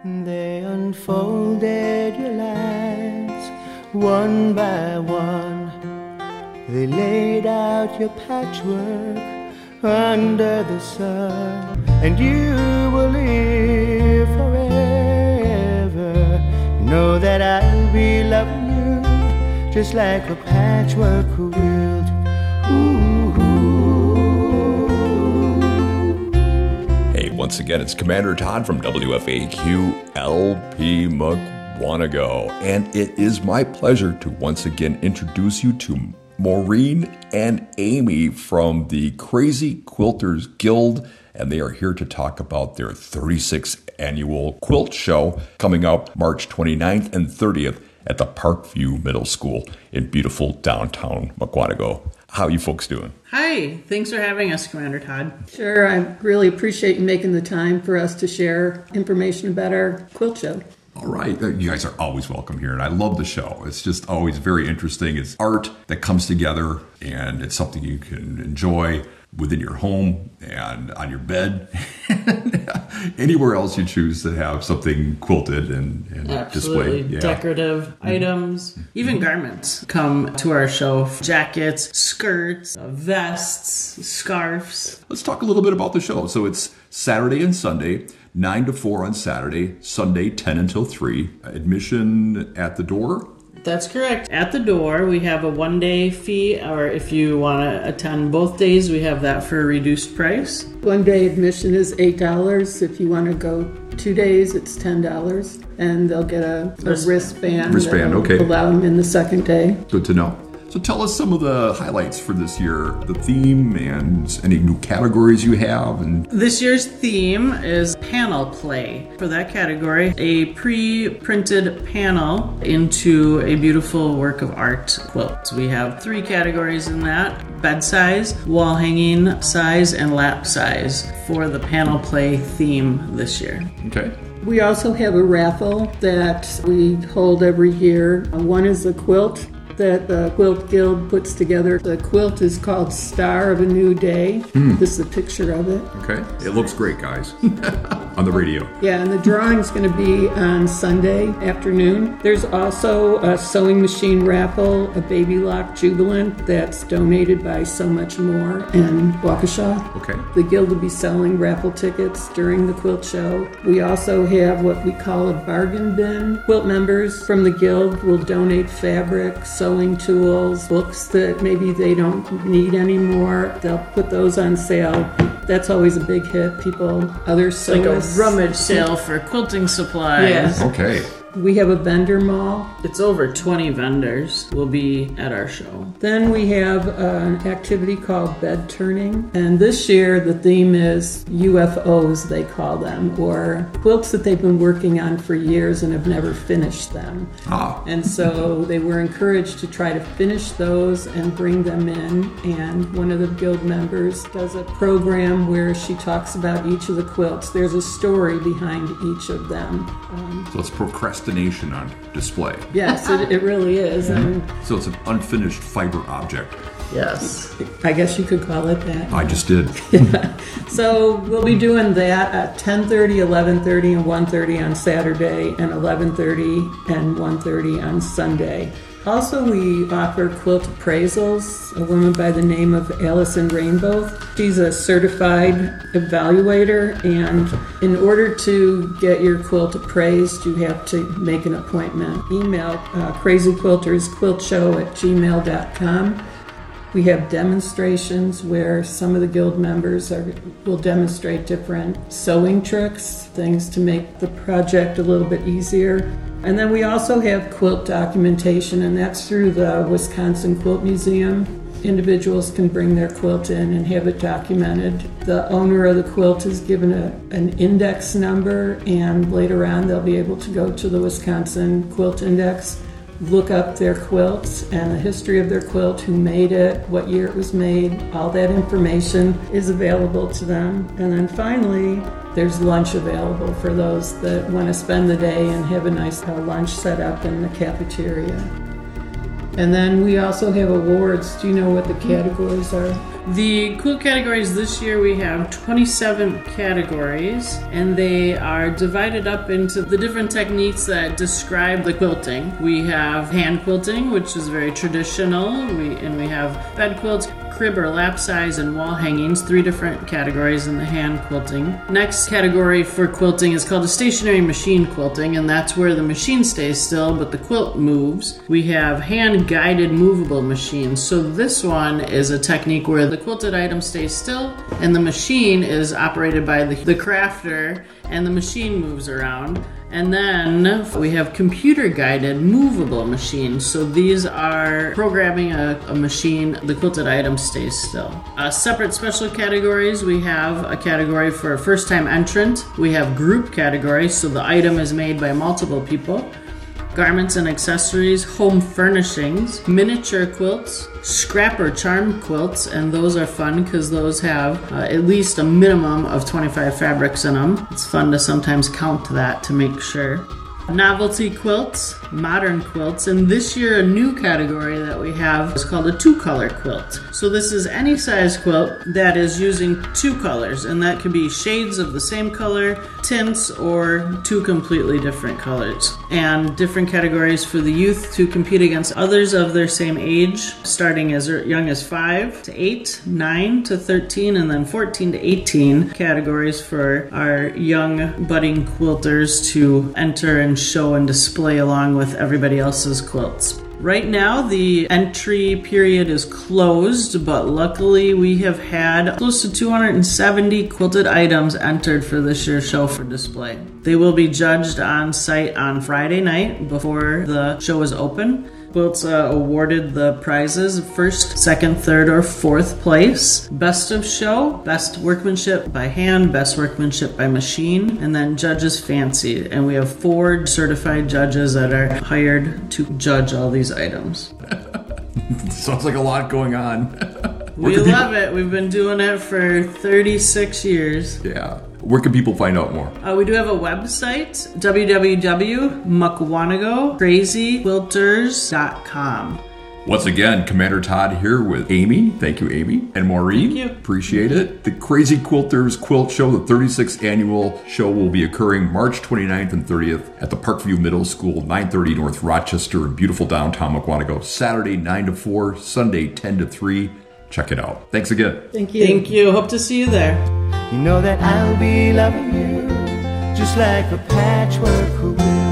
They unfolded your lines one by one. They laid out your patchwork under the sun, and you will live forever. Know that I'll be loving you just like a patchwork quilt. Hey, once again, it's Commander Todd from WFAQ LP Mukwonago, and it is my pleasure to once again introduce you to Maureen and Amy from the Crazy Quilters Guild, and they are here to talk about their 36th annual quilt show coming up March 29th and 30th at the Parkview Middle School in beautiful downtown Mukwonago. How are you folks doing? Hi, thanks for having us, Commander Todd. Sure, I really appreciate you making the time for us to share information about our quilt show. All right. You guys are always welcome here, and I love the show. It's just always very interesting. It's art that comes together, and it's something you can enjoy within your home and on your bed, anywhere else you choose to have something quilted and Absolutely. displayed. Yeah. Decorative items, even garments come to our show. Jackets, skirts, vests, scarves. Let's talk a little bit about the show. So it's Saturday and Sunday, 9 to 4 on Saturday, Sunday 10 until 3. Admission at the door. That's correct. At the door, we have a one-day fee, or if you want to attend both days, we have that for a reduced price. One-day admission is $8. If you want to go 2 days, it's $10. And they'll get a wristband. Okay. Allow them in the second day. Good to know. So tell us some of the highlights for this year, the theme and any new categories you have. And this year's theme is panel play. For that category, a pre-printed panel into a beautiful work of art quilt. So we have 3 categories in that: bed size, wall hanging size, and lap size for the panel play theme this year. Okay. We also have a raffle that we hold every year. One is a quilt that the Quilt Guild puts together. The quilt is called Star of a New Day. This is a picture of it. Okay. It looks great, guys, on the radio. Yeah, and the drawing's going to be on Sunday afternoon. There's also a sewing machine raffle, a Baby Lock Jubilant that's donated by So Much More in Waukesha. Okay. The Guild will be selling raffle tickets during the quilt show. We also have what we call a bargain bin. Quilt members from the Guild will donate fabric, sewing tools, books that maybe they don't need anymore. They'll put those on sale. That's always a big hit. Other sewists. Like a rummage sale for quilting supplies. Yes. Okay. We have a vendor mall. It's over 20 vendors will be at our show. Then we have an activity called bed turning. And this year the theme is UFOs, they call them, or quilts that they've been working on for years and have never finished them. And so they were encouraged to try to finish those and bring them in. And one of the guild members does a program where she talks about each of the quilts. There's a story behind each of them. So it's procrastination on display. Yes, it really is. And So it's an unfinished fiber object. Yes. I guess you could call it that. I just did. So we'll be doing that at 10:30, 11:30, and 1:30 on Saturday, and 11:30 and 1:30 on Sunday. Also, we offer quilt appraisals. A woman by the name of Allison Rainbow. She's a certified evaluator, and in order to get your quilt appraised, you have to make an appointment. Email crazyquiltersquiltshow@gmail.com. We have demonstrations where some of the guild members will demonstrate different sewing tricks, things to make the project a little bit easier. And then we also have quilt documentation, and that's through the Wisconsin Quilt Museum. Individuals can bring their quilt in and have it documented. The owner of the quilt is given an index number, and later on they'll be able to go to the Wisconsin Quilt Index, look up their quilts and the history of their quilt, who made it, what year it was made. All that information is available to them. And then finally, there's lunch available for those that want to spend the day and have a nice lunch set up in the cafeteria. And then we also have awards. Do you know what the categories are? The quilt categories this year, we have 27 categories, and they are divided up into the different techniques that describe the quilting. We have hand quilting, which is very traditional, and we have bed quilts, crib or lap size, and wall hangings, 3 different categories in the hand quilting. Next category for quilting is called a stationary machine quilting, and that's where the machine stays still but the quilt moves. We have hand guided movable machines. So this one is a technique where the quilted item stays still and the machine is operated by the crafter, and the machine moves around. And then we have computer-guided movable machines. So these are programming a machine, the quilted item stays still. Separate special categories, we have a category for a first-time entrant. We have group categories, so the item is made by multiple people. Garments and accessories, home furnishings, miniature quilts, scrap or charm quilts, and those are fun because those have at least a minimum of 25 fabrics in them. It's fun to sometimes count that to make sure. Novelty quilts, modern quilts, and this year a new category that we have is called a 2-color quilt. So this is any size quilt that is using 2 colors, and that could be shades of the same color, tints, or 2 completely different colors. And different categories for the youth to compete against others of their same age, starting as young as 5 to 8, 9 to 13, and then 14 to 18 categories for our young budding quilters to enter and show and display along with everybody else's quilts. Right now, the entry period is closed, but luckily we have had close to 270 quilted items entered for this year's show for display. They will be judged on site on Friday night before the show is open. Quilts awarded the prizes: first, second, third, or fourth place, best of show, best workmanship by hand, best workmanship by machine, and then judges fancy. And we have 4 certified judges that are hired to judge all these items. Sounds like a lot going on. We love it. We've been doing it for 36 years. Yeah. Where can people find out more? We do have a website, www.mukwanago.crazyquilters.com. Once again, Commander Todd here with Amy. Thank you, Amy. And Maureen. Thank you. Appreciate it. The Crazy Quilters Quilt Show, the 36th annual show, will be occurring March 29th and 30th at the Parkview Middle School, 930 North Rochester in beautiful downtown Mukwonago. Saturday, 9 to 4, Sunday, 10 to 3. Check it out. Thanks again. Thank you. Thank you. Hope to see you there. You know that I'll be loving you just like a patchwork quilt.